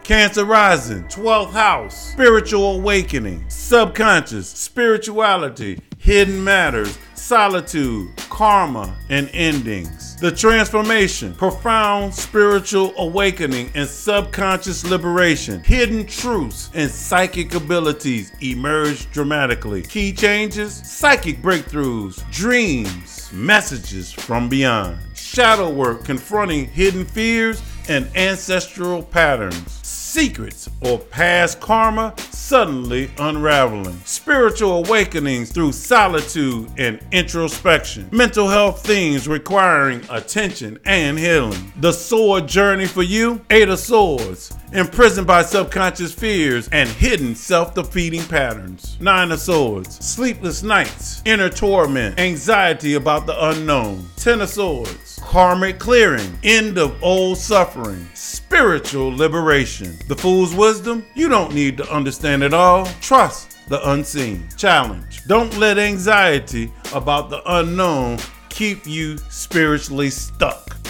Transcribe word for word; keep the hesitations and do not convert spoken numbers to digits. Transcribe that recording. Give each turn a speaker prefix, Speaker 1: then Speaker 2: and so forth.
Speaker 1: Cancer rising, twelfth house, spiritual awakening, subconscious, spirituality, hidden matters, solitude, karma, and endings. The transformation, profound spiritual awakening and subconscious liberation, hidden truths and psychic abilities emerge dramatically. Key changes, psychic breakthroughs, dreams, messages from beyond. Shadow work confronting hidden fears and ancestral patterns. Secrets or past karma suddenly unraveling. Spiritual awakenings through solitude and introspection. Mental health themes requiring attention and healing. The sword journey for you, Eight of Swords. Imprisoned by subconscious fears and hidden self-defeating patterns. Nine of Swords. Sleepless nights, inner torment, anxiety about the unknown. Ten of Swords. Karmic clearing, end of old suffering, spiritual liberation. The Fool's wisdom, you don't need to understand it all. Trust the unseen. Challenge, don't let anxiety about the unknown keep you spiritually stuck.